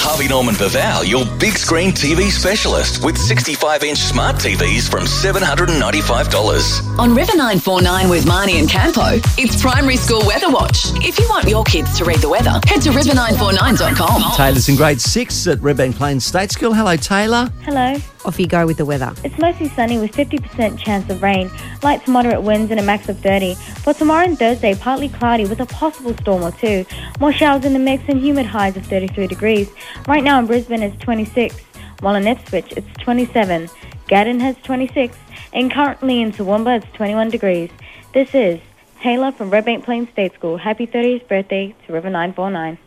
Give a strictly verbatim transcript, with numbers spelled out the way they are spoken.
Harvey Norman Vaval, your big screen T V specialist with sixty-five inch smart T Vs from seven hundred ninety-five dollars. On River nine four nine with Marnie and Campo, it's Primary School Weather Watch. If you want your kids to read the weather, head to river nine four nine dot com. Taylor's in grade six at Redbank Plains State School. Hello, Taylor. Hello. Off you go with the weather. It's mostly sunny with fifty percent chance of rain, light to moderate winds and a max of thirty. For tomorrow and Thursday, partly cloudy with a possible storm or two. More showers in the mix and humid highs of thirty-three degrees. Right now in Brisbane it's twenty-six, while in Ipswich it's twenty-seven. Gaddon has twenty-six, and currently in Toowoomba it's twenty-one degrees. This is Taylor from Redbank Plains State School. Happy thirtieth birthday to River nine four nine.